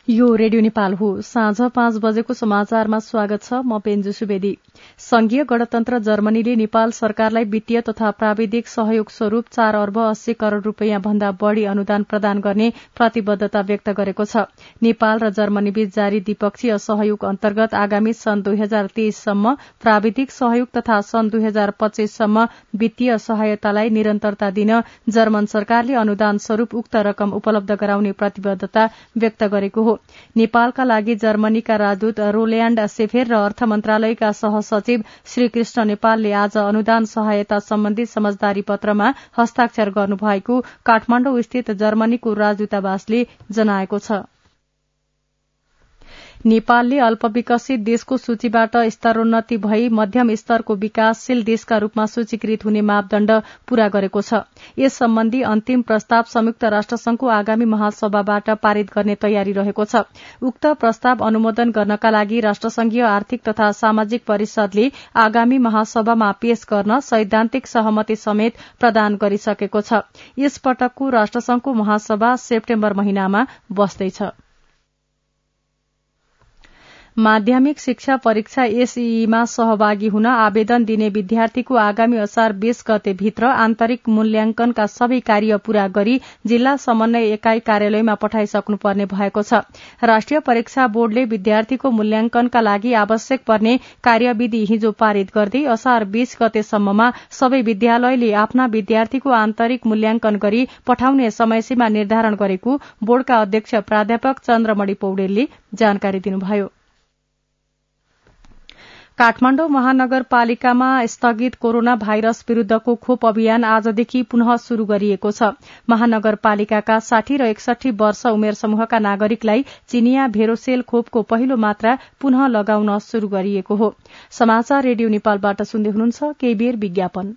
यो रेडियो नेपाल हो। साँझ 5 बजेको समाचारमा स्वागत छ। म पेन्जु सुवेदी। संघीय गणतन्त्र जर्मनीले नेपाल सरकारलाई वित्तीय तथा प्राविधिक सहयोग स्वरूप 4 अर्ब 80 करोड़ रूपियाँ भन्दा बढ़ी अनुदान प्रदान गर्ने प्रतिबद्धता व्यक्त गरेको छ। नेपाल र जर्मनी बीच जारी द्विपक्षीय सहयोग अन्तर्गत आगामी सन् 2023 सम्म प्राविधिक सहयोग तथा सन् 2025 सम्म वित्तीय सहायतालाई निरन्तरता दिन जर्मन सरकारले अनुदान स्वरूप उक्त रकम उपलब्ध गराउने प्रतिबद्धता व्यक्त गरेको हो। नेपालका लागि जर्मनीका राजदूत रोल्याण्ड सेफेर र अर्थ मन्त्रालयका सहसचिव श्री कृष्ण नेपालले आज अनुदान सहायता सम्बन्धी समझदारी पत्रमा हस्ताक्षर गर्नुभएको काठमाडौँ स्थित जर्मनीको राजदूतावासले जनाएको छ। नेपालले अल्पविकसित देशको सूचीबाट स्तरोन्नति भई मध्यम स्तरको विकासशील देशका रूपमा सूचीकृत हुने मापदण्ड पूरा गरेको छ। यस सम्बन्धी अन्तिम प्रस्ताव संयुक्त राष्ट्रसंघको आगामी महासभाबाट पारित गर्ने तयारी रहेको छ। उक्त प्रस्ताव अनुमोदन गर्नका लागि राष्ट्रसंघीय आर्थिक तथा सामाजिक परिषदले आगामी महासभामा पेश गर्न सैद्धान्तिक सहमति समेत प्रदान गरिसकेको छ। यस पटकको राष्ट्रसंघको महासभा सेप्टेम्बर महिनामा बस्दैछ। माध्यमिक शिक्षा परीक्षा एसईईमा सहभागी हुन आवेदन दिने विद्यार्थीको आगामी असार 20 गते भित्र आन्तरिक मूल्याङ्कनका सबै कार्य पूरा गरी जिल्ला समन्वय एकाई कार्यालयमा पठाइसक्नुपर्ने भएको छ। राष्ट्रिय परीक्षा बोर्डले विद्यार्थीको मूल्याङ्कनका लागि आवश्यक पर्ने कार्यविधि हिजो पारित गर्दै असार 20 गतेसम्ममा सबै विद्यालयले आफ्ना विद्यार्थीको आन्तरिक मूल्याङ्कन गरी पठाउने समयसीमा निर्धारण गरेको बोर्डका अध्यक्ष प्राध्यापक चन्द्रमणि पौडेलले जानकारी दिनुभयो। काठमाडौँ महानगरपालिकामा स्थगित कोरोना भाइरस विरूद्धको खोप अभियान आजदेखि पुनः शुरू गरिएको छ। महानगरपालिकाका 60 र 61 वर्ष उमेर समूहका नागरिकलाई चिनिया भेरोसेल खोपको पहिलो मात्रा पुनः लगाउन शुरू गरिएको हो। समाचार रेडियो नेपालबाट सुन्दै हुनुहुन्छ। केही बेर विज्ञापन।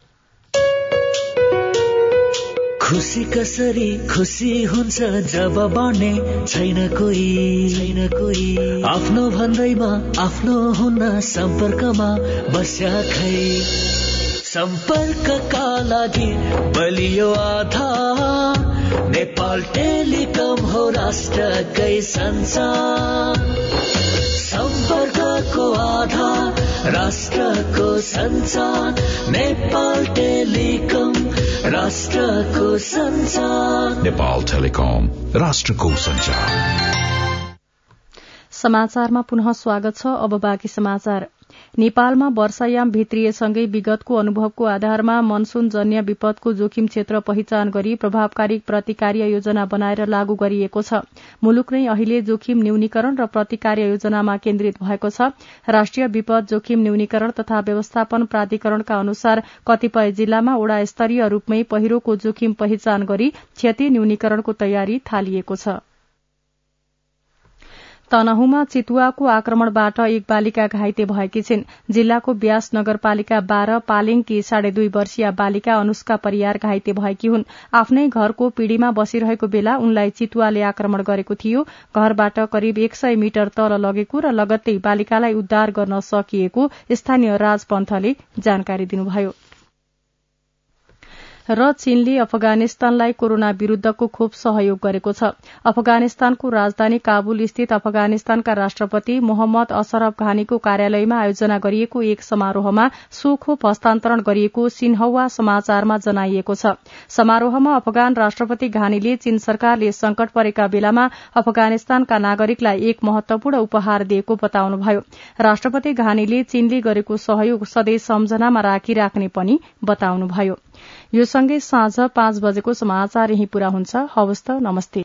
खुशी कसरी खुशी हुन्छ जब बाँड्ने छैन कोही आफ्नो भन्दैमा आफ्नो हुन सम्पर्कमा बस्या खै सम्पर्कका लागि बलियो आधार नेपाल टेलिकम हो राष्ट्रकै संसार सम्पर्कको आधार राष्ट्रको संसार नेपाल टेलिकम राष्ट्रको संचार नेपाल टेलिकम राष्ट्रको संचार। समाचारमा पुनः स्वागत छ। अब बाँकी समाचार। नेपालमा वर्षायाम भित्रिएसँगै विगतको अनुभवको आधारमा मनसूनजन्य विपदको जोखिम क्षेत्र पहिचान गरी प्रभावकारी प्रतिकार्य योजना बनाएर लागू गरिएको छ। मुलुक नै अहिले जोखिम न्यूनीकरण र प्रतिकार्य योजनामा केन्द्रित भएको छ। राष्ट्रिय विपद जोखिम न्यूनीकरण तथा व्यवस्थापन प्राधिकरणका अनुसार कतिपय जिल्लामा वडा स्तरीय रूपमै पहिरोको जोखिम पहिचान गरी क्षति न्यूनीकरणको तयारी थालिएको छ। तनहुँमा चितुवाको आक्रमणबाट एक बालिका घाइते भएकी छिन्। जिल्लाको ब्यास नगरपालिका 12 पालिङकी 2.5 वर्षीय बालिका अनुष्का परियार घाइते भएकी हुन्। आफ्नै घरको पिँढीमा बसिरहेको बेला उनलाई चितुवाले आक्रमण गरेको थियो। घरबाट करिब 100 मिटर तल लगेको र लगत्तै बालिकालाई उद्धार गर्न सकिएको स्थानीय राजपन्थले जानकारी दिनुभयो। र चीनले अफगानिस्तानलाई कोरोना विरूद्धको खोप सहयोग गरेको छ। अफगानिस्तानको राजधानी काबुल स्थित अफगानिस्तानका राष्ट्रपति मोहम्मद अशरफ घानीको कार्यालयमा आयोजना गरिएको एक समारोहमा सो खोप हस्तान्तरण गरिएको सिन्हवा समाचारमा जनाइएको छ। समारोहमा अफगान राष्ट्रपति घानीले चीन सरकारले संकट परेका बेलामा अफगानिस्तानका नागरिकलाई एक महत्वपूर्ण उपहार दिएको बताउनुभयो। राष्ट्रपति घानीले चीनले गरेको सहयोग सधैँ सम्झनामा राखिराख्ने पनि बताउनुभयो। यो सँगै साँझ 5 बजेको समाचार यही पूरा हुन्छ। हवस् त, नमस्ते।